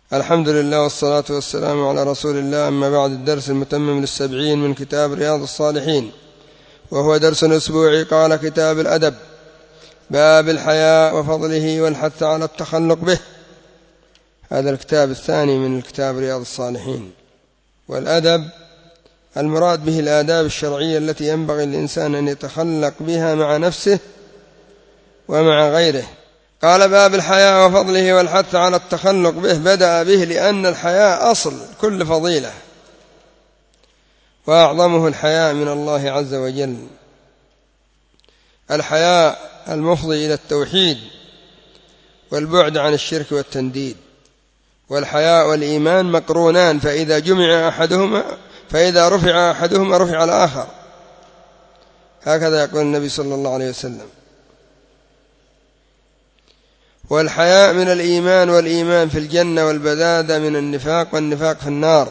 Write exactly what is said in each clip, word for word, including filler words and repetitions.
الحمد لله والصلاة والسلام على رسول الله. أما بعد، الدرس المتمم للسبعين من كتاب رياض الصالحين، وهو درس أسبوعي. قال: كتاب الأدب، باب الحياء وفضله والحث على التخلق به. هذا الكتاب الثاني من الكتاب رياض الصالحين. والأدب المراد به الآداب الشرعية التي ينبغي للإنسان أن يتخلق بها مع نفسه ومع غيره. قال: باب الحياء وفضله والحث على التخلق به. بدأ به لأن الحياء أصل كل فضيلة، وأعظمه الحياء من الله عز وجل. الحياء المفضي إلى التوحيد والبعد عن الشرك والتنديد. والحياء والإيمان مقرونان، فإذا جمع أحدهما فإذا رفع أحدهما رفع الآخر، هكذا يقول النبي صلى الله عليه وسلم. والحياء من الإيمان، والإيمان في الجنة، والبذاذة من النفاق، والنفاق في النار.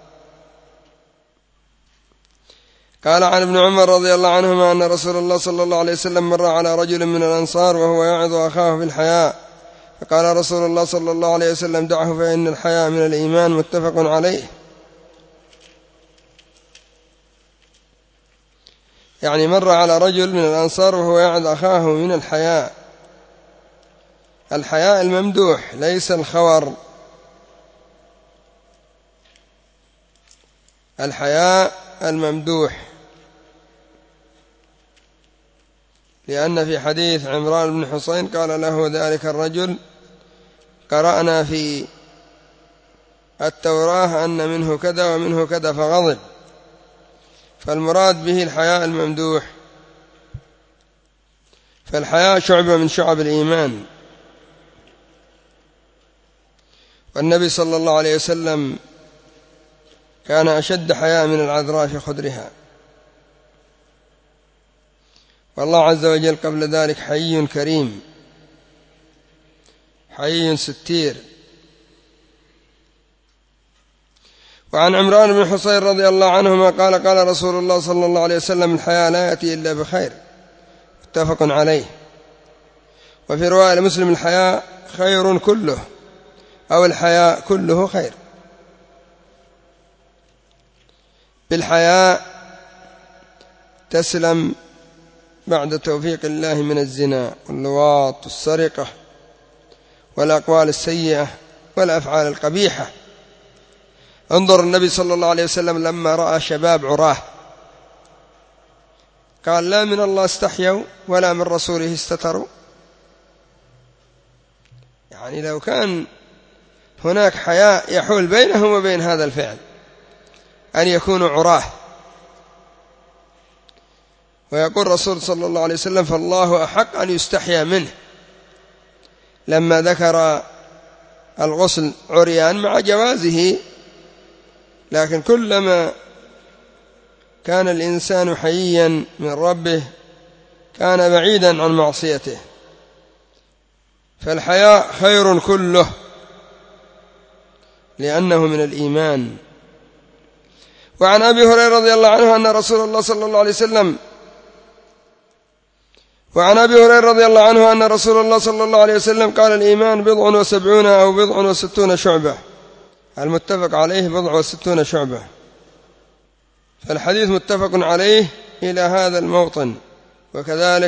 قال عن ابن عمر رضي الله عنهما أن رسول الله صلى الله عليه وسلم مر على رجل من الأنصار وهو يعظ أخاه في الحياء، فقال رسول الله صلى الله عليه وسلم: دعه فإن الحياء من الإيمان. متفق عليه. يعني مر على رجل من الأنصار وهو يعظ أخاه من الحياء. الحياء الممدوح، ليس الخور. الحياء الممدوح، لأن في حديث عمران بن حسين قال له ذلك الرجل: قرأنا في التوراة أن منه كذا ومنه كذا، فغضب. فالمراد به الحياء الممدوح. فالحياء شعبة من شعب الإيمان. والنبي صلى الله عليه وسلم كان أشد حياء من العذراء في خدرها. والله عز وجل قبل ذلك حي كريم، حي ستير. وعن عمران بن حصين رضي الله عنهما قال: قال رسول الله صلى الله عليه وسلم: الحياء لا يأتي إلا بخير. متفق عليه. وفي رواية مسلم: الحياء خير كله، أو الحياء كله خير. بالحياء تسلم بعد توفيق الله من الزنا واللواط والسرقة والأقوال السيئة والأفعال القبيحة. انظر النبي صلى الله عليه وسلم لما رأى شباب عراه قال: لا من الله استحيوا ولا من رسوله استتروا. يعني لو كان هناك حياء يحول بينهم وبين هذا الفعل أن يكونوا عراه. ويقول رسول صلى الله عليه وسلم: فالله أحق أن يستحيا منه، لما ذكر الغسل عريان مع جوازه. لكن كلما كان الإنسان حييا من ربه كان بعيدا عن معصيته. فالحياء خير كله لأنه من الإيمان. وعن أبي هريرة رضي الله عنه أن رسول الله صلى الله عليه وسلم وعن أبي هريرة رضي الله عنه أن رسول الله صلى الله عليه وسلم قال: الإيمان بضع وسبعون أو بضع وستون شعبة. المتفق عليه بضع وستون شعبة. فالحديث متفق عليه إلى هذا الموطن. وكذلك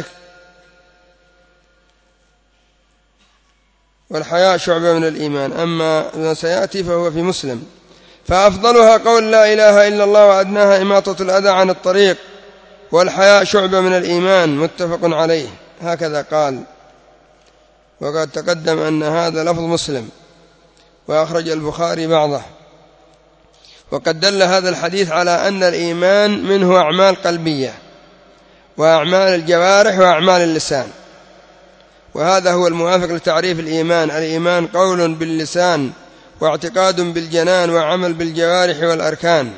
والحياء شعبة من الإيمان. أما ما سيأتي فهو في مسلم. فأفضلها قول لا إله إلا الله، وأدناها إماطة الأذى عن الطريق. والحياء شعبة من الإيمان. متفق عليه. هكذا قال. وقد تقدم أن هذا لفظ مسلم، وأخرج البخاري بعضه. وقد دل هذا الحديث على أن الإيمان منه أعمال قلبية، وأعمال الجوارح، وأعمال اللسان. وهذا هو الموافق لتعريف الإيمان. الإيمان قول باللسان، واعتقاد بالجنان، وعمل بالجوارح والأركان.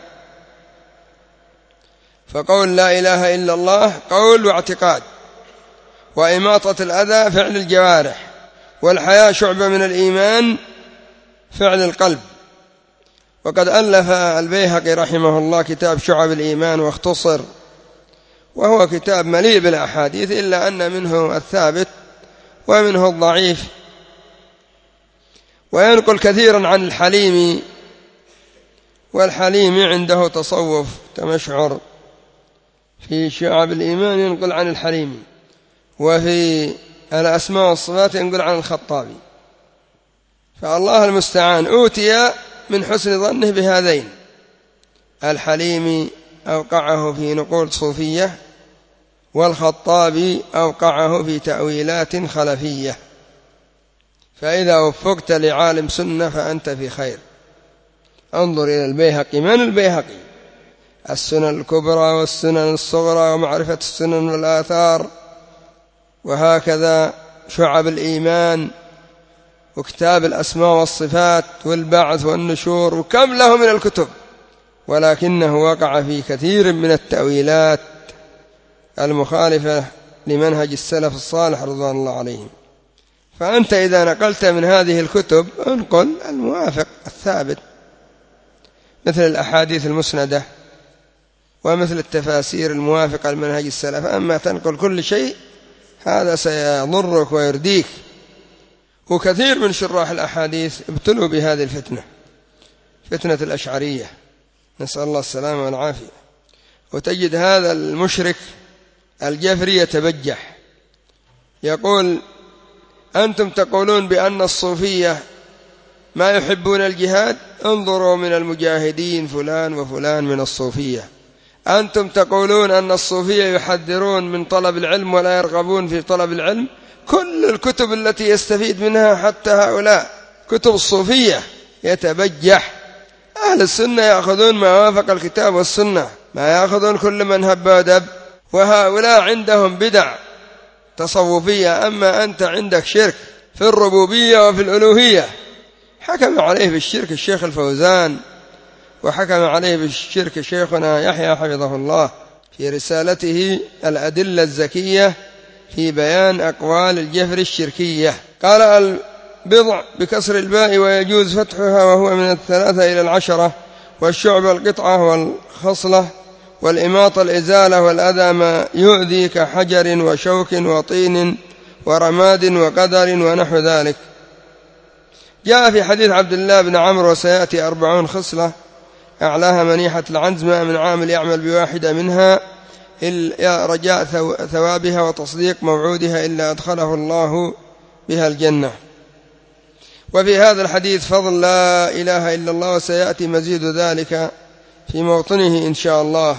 فقول لا إله إلا الله قول واعتقاد، وإماطة الأذى فعل الجوارح. والحياء شعبة من الإيمان فعل القلب. وقد ألف البيهقي رحمه الله كتاب شعب الإيمان واختصر، وهو كتاب مليء بالأحاديث، إلا أن منه الثابت ومنه الضعيف. وينقل كثيرا عن الحليمي، والحليمي عنده تصوف تمشعر في شعب الإيمان، ينقل عن الحليمي، وفي الأسماء والصفات ينقل عن الخطابي. فالله المستعان أوتي من حسن ظنه بهذين. الحليمي أوقعه في نقول صوفية، والخطابي أوقعه في تأويلات خلفية. فإذا وفقت لعالم سنة فأنت في خير. انظر إلى البيهقي. من البيهقي؟ السنن الكبرى والسنن الصغرى ومعرفة السنن والآثار، وهكذا شعب الإيمان وكتاب الأسماء والصفات والبعث والنشور، وكم له من الكتب، ولكنه وقع في كثير من التأويلات المخالفة لمنهج السلف الصالح رضوان الله عليهم. فأنت إذا نقلت من هذه الكتب انقل الموافق الثابت، مثل الأحاديث المسندة ومثل التفاسير الموافقة لمنهج السلف. أما تنقل كل شيء هذا سيضرك ويرديك. وكثير من شراح الأحاديث ابتلوا بهذه الفتنة، فتنة الأشعرية، نسأل الله السلامة والعافية. وتجد هذا المشرك الجفري يتبجح يقول: أنتم تقولون بأن الصوفية ما يحبون الجهاد، انظروا من المجاهدين فلان وفلان من الصوفية. أنتم تقولون أن الصوفية يحذرون من طلب العلم ولا يرغبون في طلب العلم، كل الكتب التي يستفيد منها حتى هؤلاء كتب الصوفية. يتبجح. أهل السنة يأخذون ما وافق الكتاب والسنة، ما يأخذون كل من هب ودب، وهؤلاء عندهم بدع تصوفية. أما أنت عندك شرك في الربوبية وفي الألوهية. حكم عليه بالشرك الشيخ الفوزان، وحكم عليه بالشرك شيخنا يحيى حفظه الله في رسالته الأدلة الزكية في بيان أقوال الجفر الشركية. قال: البضع بكسر الباء ويجوز فتحها، وهو من الثلاثة إلى العشرة، والشعب القطعة والخصلة، والإماطة الإزالة، والأذى ما يؤذي كحجر وشوك وطين ورماد وقدر ونحو ذلك. جاء في حديث عبد الله بن عمرو: وسيأتي أربعون خصلة أعلاها منيحة العنز، ما من عامل يعمل بواحدة منها إلا رجاء ثوابها وتصديق موعودها إلا أدخله الله بها الجنة. وفي هذا الحديث فضل لا إله إلا الله، وسيأتي مزيد ذلك في موطنه إن شاء الله،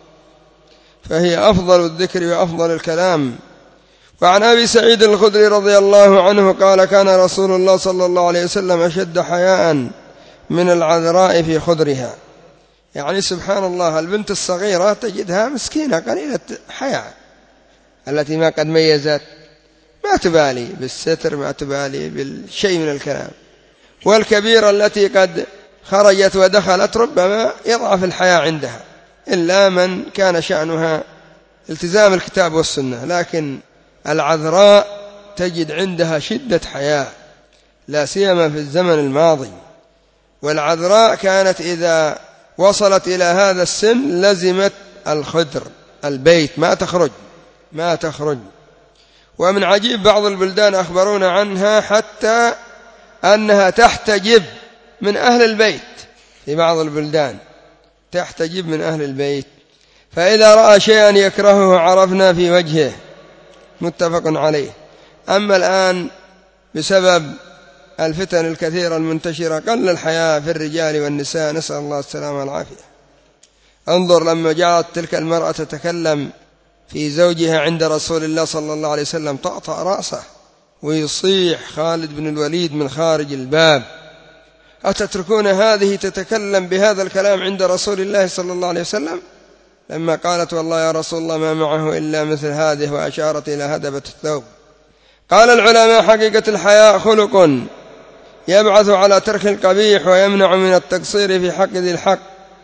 فهي أفضل الذكر وأفضل الكلام. وعن أبي سعيد الخدري رضي الله عنه قال: كان رسول الله صلى الله عليه وسلم أشد حياء من العذراء في خدرها. يعني سبحان الله، البنت الصغيرة تجدها مسكينة قليلة حياء، التي ما قد ميزت، ما تبالي بالستر، ما تبالي بالشيء من الكلام. والكبيرة التي قد خرجت ودخلت ربما يضعف الحياء عندها، إلا من كان شأنها التزام الكتاب والسنة. لكن العذراء تجد عندها شدة حياء، لا سيما في الزمن الماضي. والعذراء كانت إذا وصلت إلى هذا السن لزمت الخدر، البيت، ما تخرج ما تخرج. ومن عجيب بعض البلدان أخبرونا عنها حتى أنها تحتجب من أهل البيت، في بعض البلدان تحتجب من أهل البيت. فإذا رأى شيئا يكرهه عرفنا في وجهه، متفق عليه. أما الآن بسبب الفتن الكثيرة المنتشرة قل الحياء في الرجال والنساء، نسأل الله السلامة والعافية. انظر لما جاءت تلك المرأة تتكلم في زوجها عند رسول الله صلى الله عليه وسلم، طأطأ رأسه ويصيح خالد بن الوليد من خارج الباب: أتتركون هذه تتكلم بهذا الكلام عند رسول الله صلى الله عليه وسلم؟ لما قالت: والله يا رسول الله ما معه إلا مثل هذه، وأشارت إلى هدبة الثوب. قال العلماء: حقيقة الحياء خلق يبعث على ترك القبيح ويمنع من التقصير في حق ذي الحق.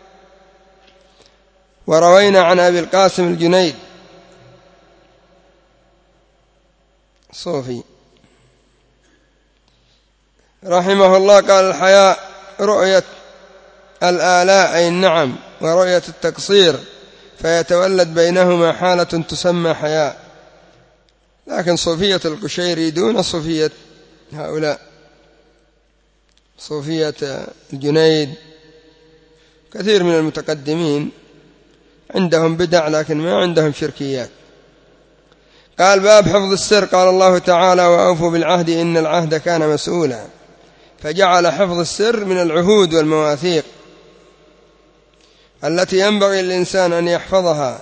وروينا عن أبي القاسم الجنيد صوفي رحمه الله قال: الحياء رؤية الآلاء أي النعم، ورؤية التقصير، فيتولد بينهما حالة تسمى حياء. لكن صوفية القشيري دون صوفية هؤلاء. صوفية الجنيد، كثير من المتقدمين عندهم بدع لكن ما عندهم شركيات. قال باب حفظ السر. قال الله تعالى وأوفوا بالعهد إن العهد كان مسؤولا، فجعل حفظ السر من العهود والمواثيق التي ينبغي للإنسان أن يحفظها،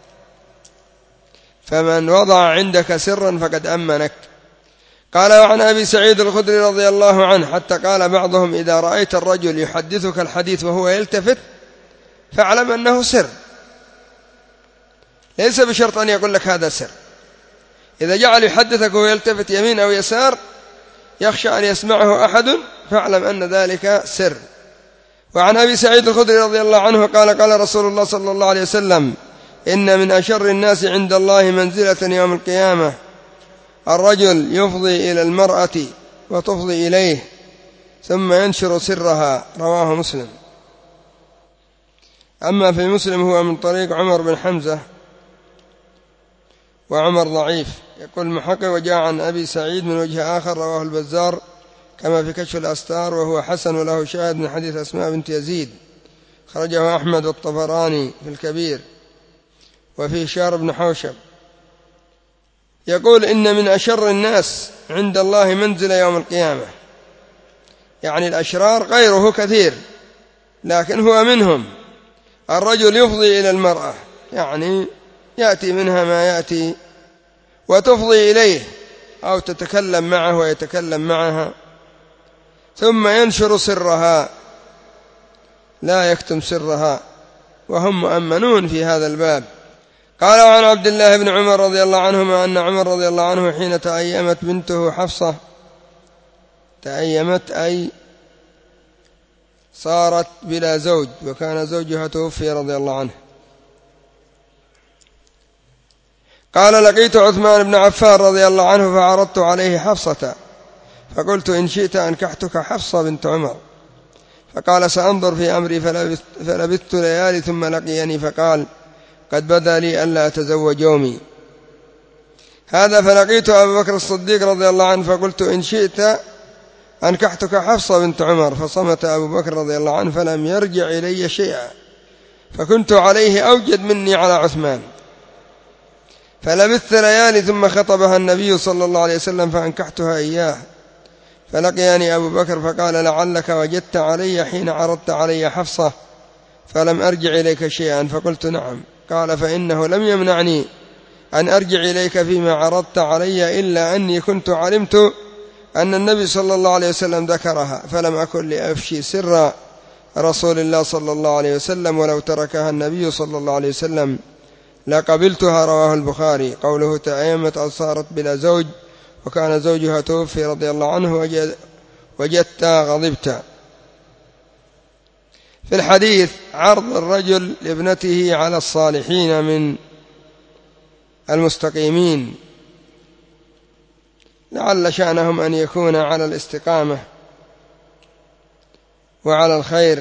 فمن وضع عندك سرا فقد أمنك. قال وعن أبي سعيد الخدري رضي الله عنه حتى قال بعضهم إذا رأيت الرجل يحدثك الحديث وهو يلتفت فاعلم أنه سر، ليس بشرط أن يقول لك هذا سر. إذا جعل يحدثك وهو يلتفت يمين أو يسار يخشى أن يسمعه أحد فاعلم أن ذلك سر. وعن أبي سعيد الخدري رضي الله عنه قال قال رسول الله صلى الله عليه وسلم إن من أشر الناس عند الله منزلة يوم القيامة الرجل يفضي إلى المرأة وتفضي إليه ثم ينشر سرها، رواه مسلم. أما في مسلم هو من طريق عمر بن حمزة، وعمر ضعيف. يقول المحقق وجاء عن أبي سعيد من وجه آخر رواه البزار كما في كشف الأستار وهو حسن وله شاهد من حديث أسماء بنت يزيد خرجه أحمد والطبراني في الكبير وفيه شار بن حوشب. يقول إن من أشر الناس عند الله منزل يوم القيامة، يعني الأشرار غيره كثير لكن هو منهم. الرجل يفضي إلى المرأة يعني يأتي منها ما يأتي وتفضي إليه أو تتكلم معه ويتكلم معها، ثم ينشر سرها لا يكتم سرها، وهم مؤمنون في هذا الباب. قال وعن عبد الله بن عمر رضي الله عنهما أن عمر رضي الله عنه حين تأيمت بنته حفصة، تأيمت أي صارت بلا زوج وكان زوجها توفي رضي الله عنه، قال لقيت عثمان بن عفان رضي الله عنه فعرضت عليه حفصة فقلت إن شئت أنكحتك حفصة بنت عمر، فقال سأنظر في أمري، فلبثت, فلبثت ليالي ثم لقيني فقال قد بدا لي ألا أتزوج يومي هذا، فلقيت أبو بكر الصديق رضي الله عنه فقلت إن شئت أنكحتك حفصة بنت عمر، فصمت أبو بكر رضي الله عنه فلم يرجع إلي شيئا، فكنت عليه أوجد مني على عثمان، فلبثت ليالي ثم خطبها النبي صلى الله عليه وسلم فأنكحتها إياه، فلقيني أبو بكر فقال لعلك وجدت علي حين عرضت علي حفصة فلم أرجع إليك شيئا، فقلت نعم، قال فإنه لم يمنعني أن أرجع إليك فيما عرضت علي إلا أني كنت علمت أن النبي صلى الله عليه وسلم ذكرها، فلم أكن لأفشي سر رسول الله صلى الله عليه وسلم، ولو تركها النبي صلى الله عليه وسلم لقبلتها، رواه البخاري. قوله تأيمت أو صارت بلا زوج وكان زوجها توفي رضي الله عنه وجد وجدت غضبت. في الحديث عرض الرجل لابنته على الصالحين من المستقيمين لعل شأنهم أن يكون على الاستقامة وعلى الخير،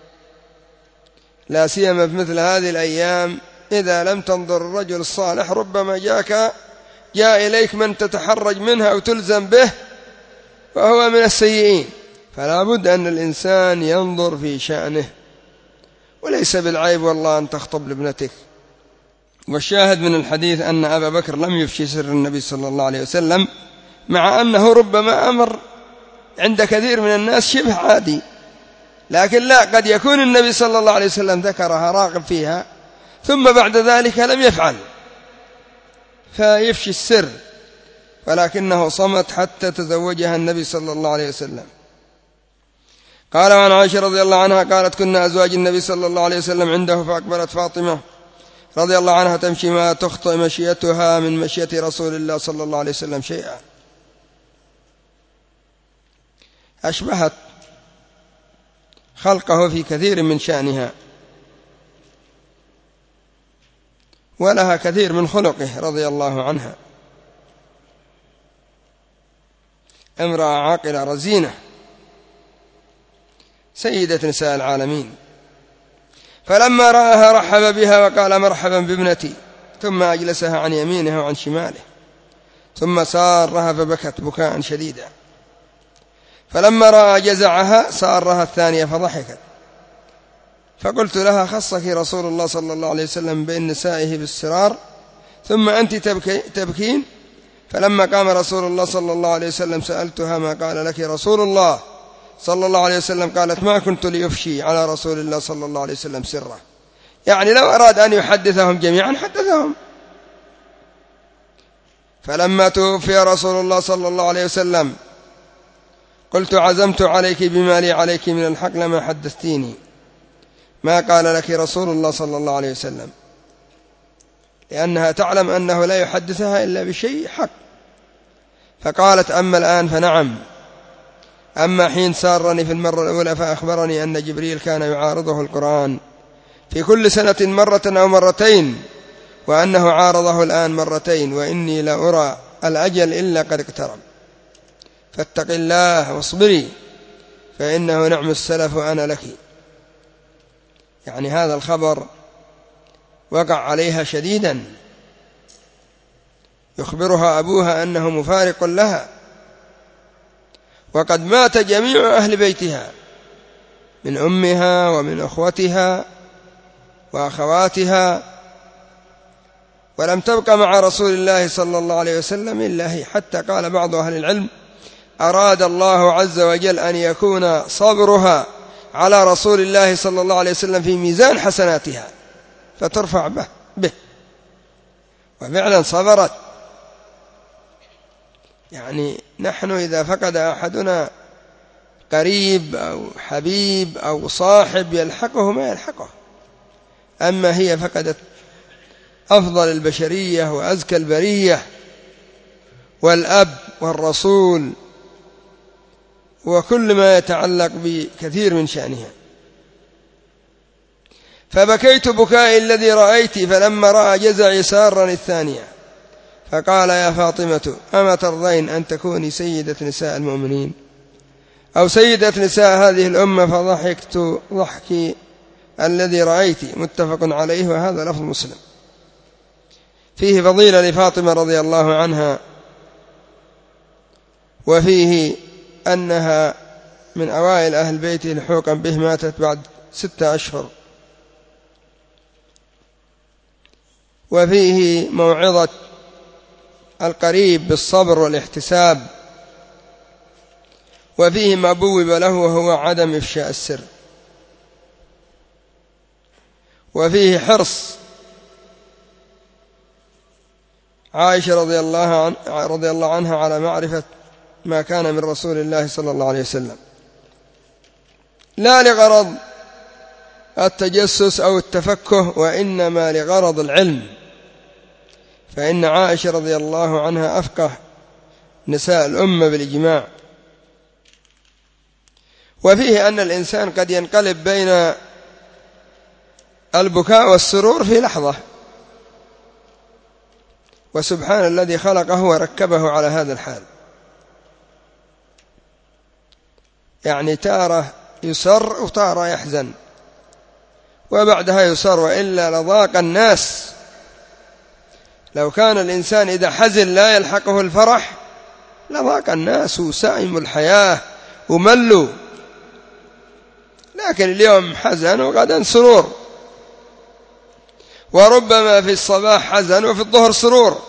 لا سيما في مثل هذه الأيام إذا لم تنظر الرجل الصالح ربما جاءك جاء إليك من تتحرج منه أو تلزم به وهو من السيئين، فلا بد أن الإنسان ينظر في شأنه، وليس بالعيب والله أن تخطب لابنتك. والشاهد من الحديث أن أبا بكر لم يفشي سر النبي صلى الله عليه وسلم، مع أنه ربما أمر عند كثير من الناس شبه عادي، لكن لا، قد يكون النبي صلى الله عليه وسلم ذكرها راغب فيها ثم بعد ذلك لم يفعل فيفشي السر، ولكنه صمت حتى تزوجها النبي صلى الله عليه وسلم. قال وعن عائشة رضي الله عنها قالت كنا أزواج النبي صلى الله عليه وسلم عنده، فأقبلت فاطمة رضي الله عنها تمشي ما تخطئ مشيتها من مشية رسول الله صلى الله عليه وسلم شيئا، أشبهت خلقه في كثير من شأنها، ولها كثير من خلقه رضي الله عنها، امرأة عاقلة رزينة سيدة نساء العالمين. فلما رآها رحب بها وقال مرحبا بابنتي، ثم أجلسها عن يمينه وعن شماله، ثم سارها فبكت بكاء شديدا، فلما رأى جزعها سارها الثانية فضحكت، فقلت لها: خصك رسول الله صلى الله عليه وسلم بين نسائه بالسرار ثم أنت تبكين؟ فلما قام رسول الله صلى الله عليه وسلم سألتها: ما قال لك رسول الله صلى الله عليه وسلم؟ قالت: ما كنت ليفشي على رسول الله صلى الله عليه وسلم سره، يعني لو أراد أن يحدثهم جميعا حدثهم. فلما توفي رسول الله صلى الله عليه وسلم قلت: عزمت عليك بما لي عليك من الحق لما حدثتيني، ما قال لك رسول الله صلى الله عليه وسلم، لأنها تعلم أنه لا يحدثها إلا بشيء حق. فقالت: أما الآن فنعم، أما حين سارني في المرة الأولى فأخبرني أن جبريل كان يعارضه القرآن في كل سنة مرة أو مرتين، وأنه عارضه الآن مرتين، وإني لا أرى الأجل إلا قد اقترب، فاتق الله واصبري فإنه نعم السلف أنا لك. يعني هذا الخبر وقع عليها شديدا، يخبرها أبوها أنه مفارق لها، وقد مات جميع أهل بيتها من أمها ومن أخوتها وأخواتها، ولم تبق مع رسول الله صلى الله عليه وسلم إلا هي، حتى قال بعض أهل العلم: أراد الله عز وجل أن يكون صبرها على رسول الله صلى الله عليه وسلم في ميزان حسناتها فترفع به, به. وفعلا صبرت. يعني نحن إذا فقد أحدنا قريب أو حبيب أو صاحب يلحقه ما يلحقه، أما هي فقدت أفضل البشرية وأزكى البرية والأب والرسول وكل ما يتعلق بكثير من شأنها. فبكيت بكائي الذي رأيت فلما رأى جزعي سارني الثانية، فقال: يا فاطمة أما ترضين أن تكوني سيدة نساء المؤمنين أو سيدة نساء هذه الأمة؟ فضحكت ضحكي الذي رأيت، متفق عليه، وهذا لفظ مسلم. فيه فضيلة لفاطمة رضي الله عنها، وفيه أنها من أوائل أهل بيته لحوقا به، ماتت بعد ستة أشهر. وفيه موعظة القريب بالصبر والاحتساب، وفيه ما بوب له وهو عدم إفشاء السر، وفيه حرص عائشة رضي الله, عن رضي الله عنها على معرفة ما كان من رسول الله صلى الله عليه وسلم، لا لغرض التجسس أو التفكه، وإنما لغرض العلم، فإن عائشة رضي الله عنها أفقه نساء الأمة بالإجماع. وفيه أن الإنسان قد ينقلب بين البكاء والسرور في لحظة، وسبحان الذي خلقه وركبه على هذا الحال. يعني تارة يسر وتارة يحزن وبعدها يسر، وإلا لضاق الناس. لو كان الإنسان إذا حزن لا يلحقه الفرح لضاق الناس وسائم الحياة وملوا، لكن اليوم حزن وغدا سرور، وربما في الصباح حزن وفي الظهر سرور،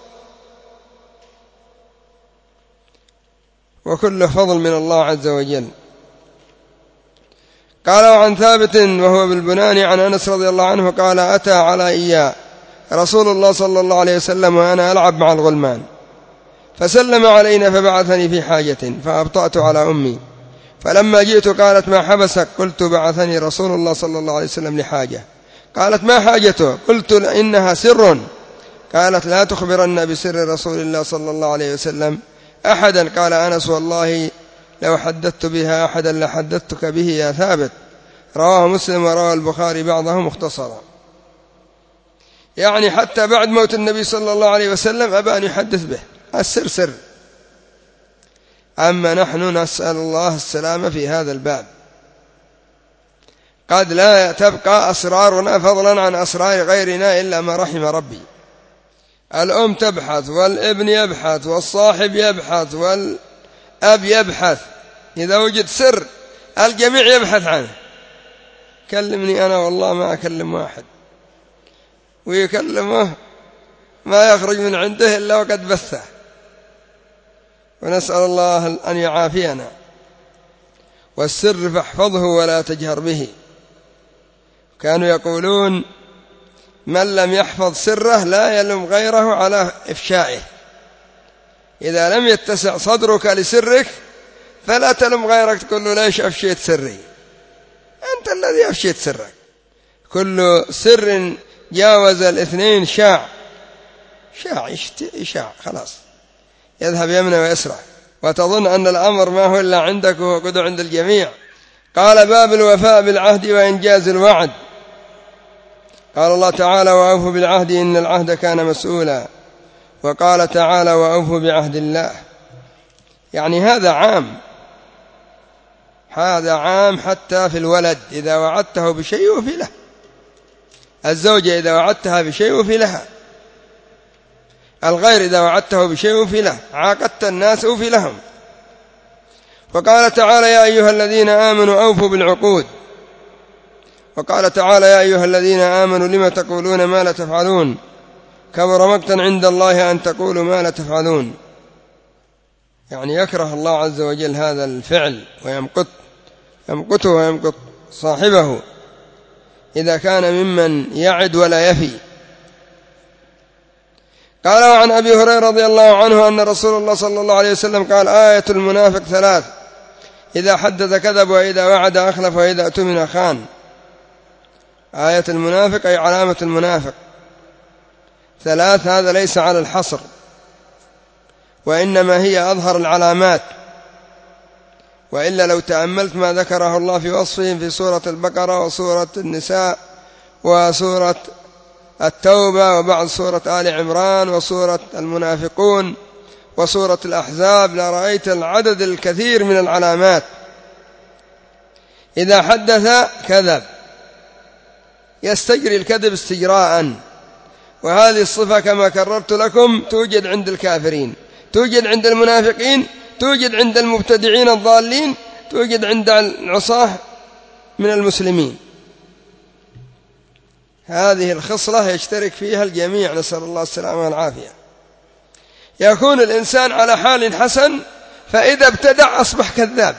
وكله فضل من الله عز وجل. قال: وعن ثابت وهو بالبناني عن أنس رضي الله عنه قال: أتى على إياه رسول الله صلى الله عليه وسلم وأنا ألعب مع الغلمان، فسلم علينا فبعثني في حاجة فأبطأت على أمي، فلما جئت قالت: ما حبسك؟ قلت: بعثني رسول الله صلى الله عليه وسلم لحاجة. قالت: ما حاجته؟ قلت: إنها سر. قالت: لا تخبرن بسر رسول الله صلى الله عليه وسلم أحدا. قال أنس: والله لو حدثت بها أحدا لحدثتك به يا ثابت. رواه مسلم ورواه البخاري بعضه مختصرا. يعني حتى بعد موت النبي صلى الله عليه وسلم أبى أن يحدث به، السر سر. أما نحن نسأل الله السلامة في هذا الباب، قد لا تبقى أسرارنا فضلا عن أسرار غيرنا إلا ما رحم ربي. الأم تبحث والابن يبحث والصاحب يبحث والأب يبحث، إذا وجد سر الجميع يبحث عنه. كلمني أنا والله ما أكلم واحد، ويكلمه ما يخرج من عنده إلا وقد بثه، ونسأل الله أن يعافينا. والسر فاحفظه ولا تجهر به. كانوا يقولون من لم يحفظ سره لا يلوم غيره على إفشائه. إذا لم يتسع صدرك لسرك فلا تلوم غيرك تقول له ليش أفشيت سري، أنت الذي أفشيت سرك. كل سر جاوز الاثنين شاع شاع إشاع خلاص يذهب يمنى ويسرع، وتظن أن الأمر ما هو إلا عندك وهو قد عند الجميع. قال باب الوفاء بالعهد وإنجاز الوعد. قال الله تعالى وأوفوا بالعهد إن العهد كان مسؤولا. وقال تعالى وأوفوا بعهد الله، يعني هذا عام، هذا عام حتى في الولد إذا وعدته بشيء وفي له، الزوجة إذا وعدتها بشيء وفي لها، الغير إذا وعدته بشيء وفي له، عاقدت الناس وفي لهم. وقال تعالى يا أيها الذين آمنوا أوفوا بالعقود. وقال تعالى يا أيها الذين آمنوا لم تقولون ما لا تفعلون كبر مقتا عند الله أن تقولوا ما لا تفعلون. يعني يكره الله عز وجل هذا الفعل ويمقت يمقته ويمقت صاحبه إذا كان ممن يعد ولا يفي. قال وعن أبي هريرة رضي الله عنه أن رسول الله صلى الله عليه وسلم قال آية المنافق ثلاث: إذا حدث كذب، وإذا وعد أخلف، وإذا اؤتمن خان. آية المنافق أي علامة المنافق ثلاث، هذا ليس على الحصر، وإنما هي أظهر العلامات. وإلا لو تأملت ما ذكره الله في وصفهم في سورة البقرة وسورة النساء وسورة التوبة وبعض سورة آل عمران وسورة المنافقون وسورة الأحزاب لرأيت العدد الكثير من العلامات. إذا حدث كذب، يستجري الكذب استجراء، وهذه الصفة كما كررت لكم توجد عند الكافرين، توجد عند المنافقين، توجد عند المبتدعين الضالين، توجد عند العصاة من المسلمين. هذه الخصلة يشترك فيها الجميع، نسأل الله السلامة والعافية. يكون الإنسان على حال حسن، فإذا ابتدع أصبح كذاب،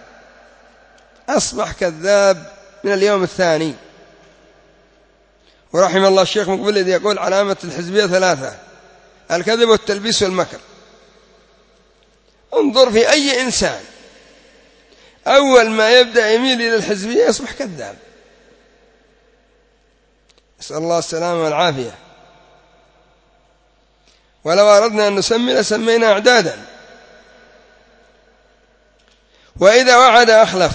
أصبح كذاب من اليوم الثاني. ورحم الله الشيخ مقبل الذي يقول علامة الحزبية ثلاثة: الكذب والتلبيس والمكر. انظر في أي إنسان أول ما يبدأ يميل إلى الحزبية يصبح كذاب، نسأل الله السلامة والعافية. ولو أردنا أن نسمي لسمينا أعدادا. وإذا وعد أخلف،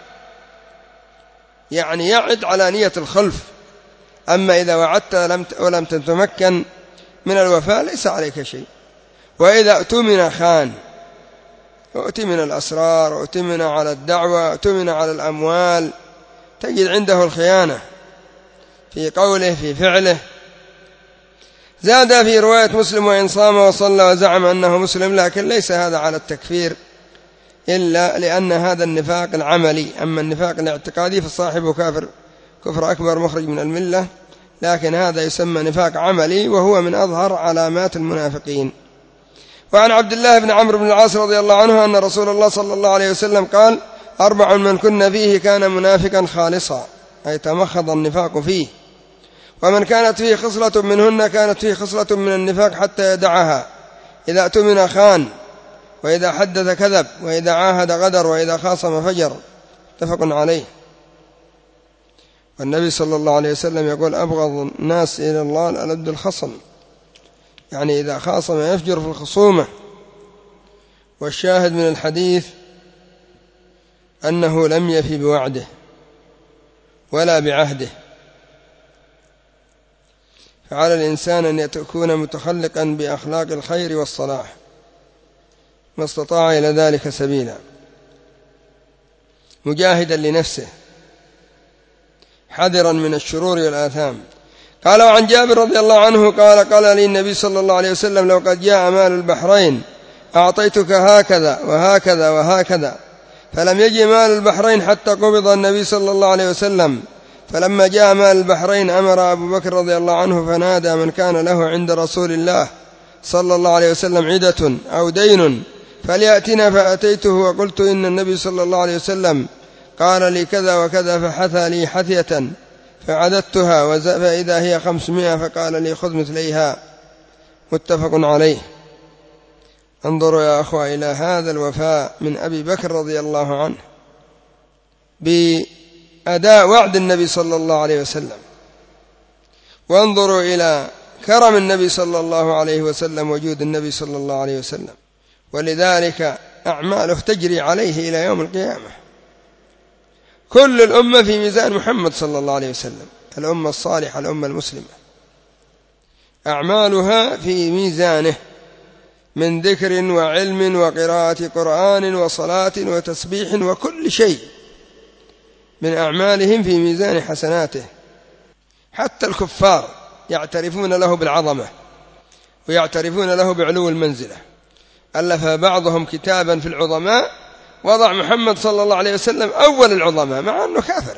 يعني يعد على نية الخلف. أما إذا وعدت ولم تتمكن من الوفاء ليس عليك شيء. وإذا اؤتمن خان، اؤتمن الأسرار، اؤتمن على الدعوة، اؤتمن على الأموال، تجد عنده الخيانة في قوله في فعله. زاد في رواية مسلم وإن صام وصلى وزعم أنه مسلم، لكن ليس هذا على التكفير إلا لأن هذا النفاق العملي. أما النفاق الاعتقادي فصاحبه كافر كفر أكبر مخرج من الملة، لكن هذا يسمى نفاق عملي وهو من أظهر علامات المنافقين. وعن عبد الله بن عمرو بن العاص رضي الله عنه أن رسول الله صلى الله عليه وسلم قال: أربع من كن فيه كان منافقا خالصا، أي تمخض النفاق فيه. ومن كانت فيه خصلة منهن كانت فيه خصلة من النفاق حتى يدعها: إذا اؤتمن خان، وإذا حدث كذب، وإذا عاهد غدر، وإذا خاصم فجر. متفق عليه. والنبي صلى الله عليه وسلم يقول: أبغض الناس إلى الله الألد الخصم، يعني إذا خاصم يفجر في الخصومة. والشاهد من الحديث أنه لم يفي بوعده ولا بعهده. فعلى الإنسان أن يكون متخلقا بأخلاق الخير والصلاح ما استطاع إلى ذلك سبيلا، مجاهدا لنفسه حذرا من الشرور والآثام. قال وعن جابر رضي الله عنه قال: قال لي النبي صلى الله عليه وسلم: لو قد جاء مال البحرين أعطيتك هكذا وهكذا وهكذا، فلم يجي مال البحرين حتى قبض النبي صلى الله عليه وسلم. فلما جاء مال البحرين أمر أبو بكر رضي الله عنه فنادى من كان له عند رسول الله صلى الله عليه وسلم عدة أو دين فليأتنا، فأتيته وقلت إن النبي صلى الله عليه وسلم قال لي كذا وكذا، فحثى لي حثية فعددتها فإذا هي خمسمائة، فقال لي خذ مثليها، متفق عليه. انظروا يا أخوة إلى هذا الوفاء من أبي بكر رضي الله عنه بأداء وعد النبي صلى الله عليه وسلم، وانظروا إلى كرم النبي صلى الله عليه وسلم وجود النبي صلى الله عليه وسلم، ولذلك أعماله تجري عليه إلى يوم القيامة. كل الأمة في ميزان محمد صلى الله عليه وسلم، الأمة الصالحة الأمة المسلمة أعمالها في ميزانه من ذكر وعلم وقراءة قرآن وصلاة وتسبيح وكل شيء من أعمالهم في ميزان حسناته. حتى الكفار يعترفون له بالعظمة ويعترفون له بعلو المنزلة. ألف بعضهم كتابا في العظماء وضع محمد صلى الله عليه وسلم أول العظماء، مع أنه كافر،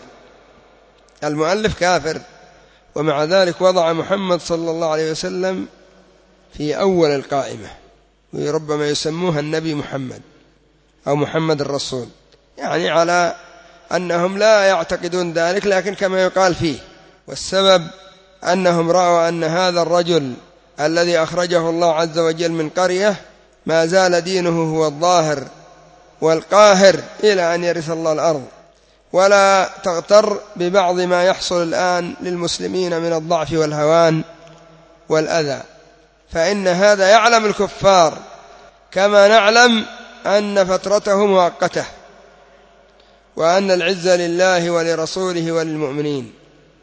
المؤلف كافر، ومع ذلك وضع محمد صلى الله عليه وسلم في أول القائمة، وربما يسموها النبي محمد أو محمد الرسول، يعني على أنهم لا يعتقدون ذلك، لكن كما يقال فيه. والسبب أنهم رأوا أن هذا الرجل الذي أخرجه الله عز وجل من قرية ما زال دينه هو الظاهر والقاهر إلى أن يرث الله الأرض، ولا تغتر ببعض ما يحصل الآن للمسلمين من الضعف والهوان والأذى، فإن هذا يعلم الكفار كما نعلم أن فترته مؤقتة، وأن العزة لله ولرسوله وللمؤمنين،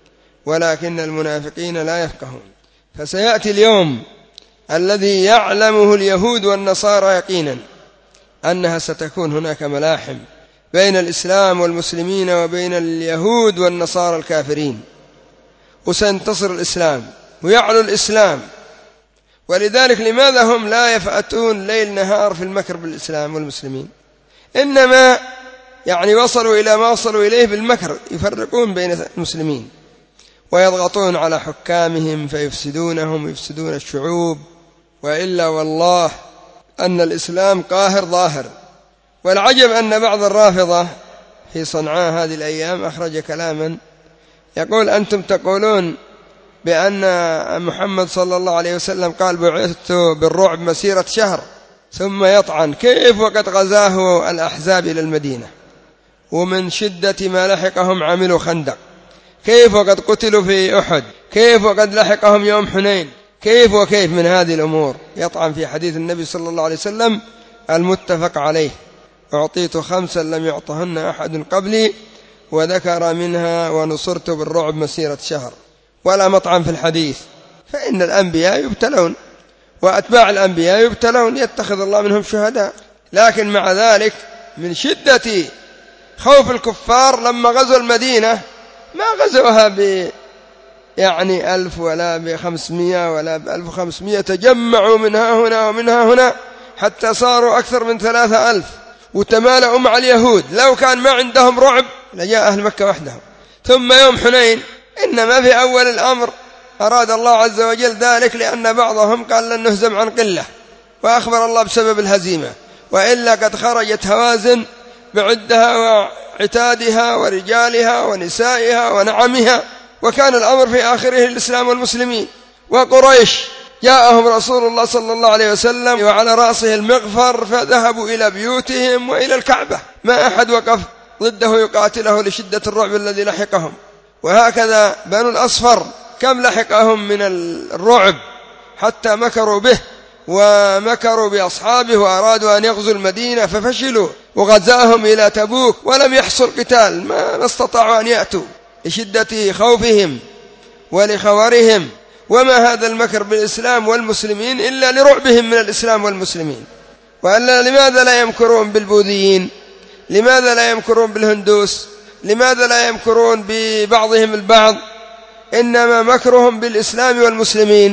ولكن المنافقين لا يفقهون. فسيأتي اليوم الذي يعلمه اليهود والنصارى يقينا أنها ستكون هناك ملاحم بين الإسلام والمسلمين وبين اليهود والنصارى الكافرين، وسينتصر الإسلام ويعلو الإسلام. ولذلك لماذا هم لا يفأتون ليل نهار في المكر بالإسلام والمسلمين؟ إنما يعني وصلوا إلى ما وصلوا إليه بالمكر، يفرقون بين المسلمين ويضغطون على حكامهم فيفسدونهم ويفسدون الشعوب. وإلا والله أن الإسلام قاهر ظاهر. والعجب أن بعض الرافضة في صنعاء هذه الأيام أخرج كلاما يقول أنتم تقولون بأن محمد صلى الله عليه وسلم قال بعثت بالرعب مسيرة شهر، ثم يطعن كيف وقد غزاه الأحزاب إلى المدينة، ومن شدة ما لحقهم عملوا خندق، كيف وقد قتلوا في أحد، كيف وقد لحقهم يوم حنين، كيف وكيف من هذه الأمور. يطعن في حديث النبي صلى الله عليه وسلم المتفق عليه: أعطيت خمسا لم يعطهن أحد قبلي، وذكر منها ونصرت بالرعب مسيرة شهر. ولا مطعن في الحديث، فإن الأنبياء يبتلون وأتباع الأنبياء يبتلون، يتخذ الله منهم شهداء. لكن مع ذلك من شدة خوف الكفار لما غزوا المدينة ما غزوها ب يعني ألف ولا بخمسمائة ولا بألف وخمسمائة، تجمعوا منها هنا ومنها هنا حتى صاروا أكثر من ثلاثة ألف، وتمالأوا مع اليهود. لو كان ما عندهم رعب لجاء أهل مكة وحدهم. ثم يوم حنين إنما في أول الأمر أراد الله عز وجل ذلك لأن بعضهم قال لن نهزم عن قلة، وأخبر الله بسبب الهزيمة، وإلا قد خرجت هوازن بعدها وعتادها ورجالها ونسائها ونعمها، وكان الأمر في آخره الإسلام والمسلمين. وقريش جاءهم رسول الله صلى الله عليه وسلم وعلى رأسه المغفر، فذهبوا إلى بيوتهم وإلى الكعبة، ما أحد وقف ضده يقاتله لشدة الرعب الذي لحقهم. وهكذا بنو الأصفر كم لحقهم من الرعب حتى مكروا به ومكروا بأصحابه وأرادوا أن يغزوا المدينة ففشلوا، وغزاهم إلى تبوك ولم يحصل قتال، ما استطاعوا أن يأتوا لشدة خوفهم ولخورهم. وما هذا المكر بالإسلام والمسلمين إلا لرعبهم من الإسلام والمسلمين. وألا لماذا لا يمكرون بالبوذيين؟ لماذا لا يمكرون بالهندوس؟ لماذا لا يمكرون ببعضهم البعض؟ إنما مكرهم بالإسلام والمسلمين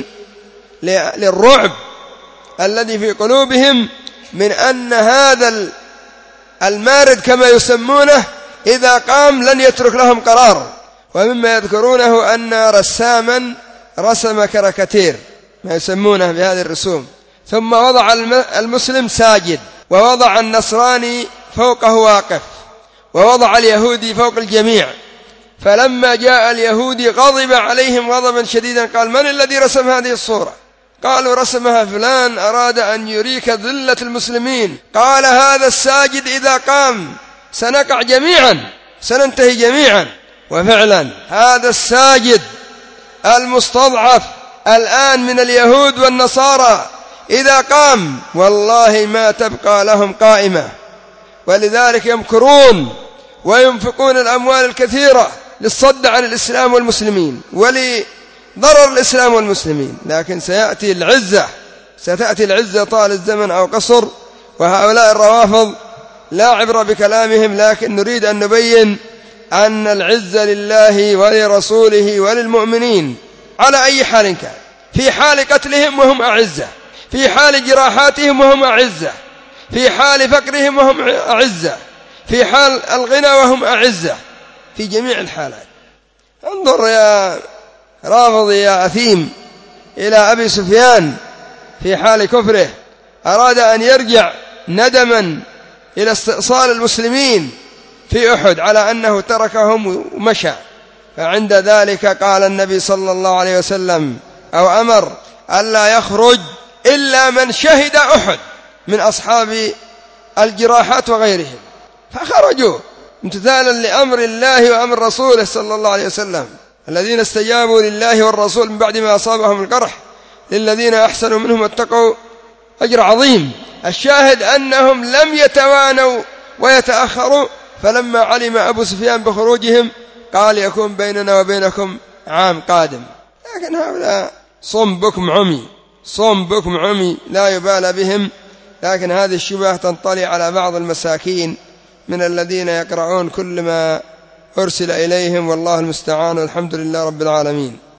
للرعب الذي في قلوبهم من أن هذا المارد كما يسمونه إذا قام لن يترك لهم قرار. ومما يذكرونه أن رساما رسم كاريكاتير ما يسمونه بهذه الرسوم، ثم وضع المسلم ساجد، ووضع النصراني فوقه واقف، ووضع اليهودي فوق الجميع. فلما جاء اليهودي غضب عليهم غضبا شديدا، قال: من الذي رسم هذه الصورة؟ قالوا: رسمها فلان، أراد أن يريك ذلة المسلمين. قال: هذا الساجد إذا قام سنقع جميعا، سننتهي جميعا. وفعلا هذا الساجد المستضعف الآن من اليهود والنصارى إذا قام والله ما تبقى لهم قائمة. ولذلك يمكرون وينفقون الأموال الكثيرة للصد عن الإسلام والمسلمين ولضرر الإسلام والمسلمين. لكن سيأتي العزة، ستأتي العزة طال الزمن أو قصر. وهؤلاء الروافض لا عبرة بكلامهم، لكن نريد أن نبين أن العزة لله ولرسوله وللمؤمنين على أي حال كان. في حال قتلهم وهم أعزة، في حال جراحاتهم وهم أعزة، في حال فقرهم وهم أعزة، في حال الغنى وهم أعزة، في جميع الحالات. انظر يا رافضي يا أثيم إلى أبي سفيان في حال كفره، أراد أن يرجع ندما إلى استئصال المسلمين في أحد على أنه تركهم ومشى. فعند ذلك قال النبي صلى الله عليه وسلم أو أمر ألا يخرج إلا من شهد أحد من أصحاب الجراحات وغيرهم، فخرجوا امتثالا لأمر الله وأمر رسوله صلى الله عليه وسلم. الذين استجابوا لله والرسول من بعد ما أصابهم القرح للذين أحسنوا منهم واتقوا أجر عظيم. الشاهد أنهم لم يتوانوا ويتأخروا، فلما علم أبو سفيان بخروجهم قال: يكون بيننا وبينكم عام قادم. لكن هؤلاء صم بكم عمي، صم بكم عمي لا يبالى بهم. لكن هذه الشبهة تنطلي على بعض المساكين من الذين يقرؤون كل ما أرسل إليهم، والله المستعان، والحمد لله رب العالمين.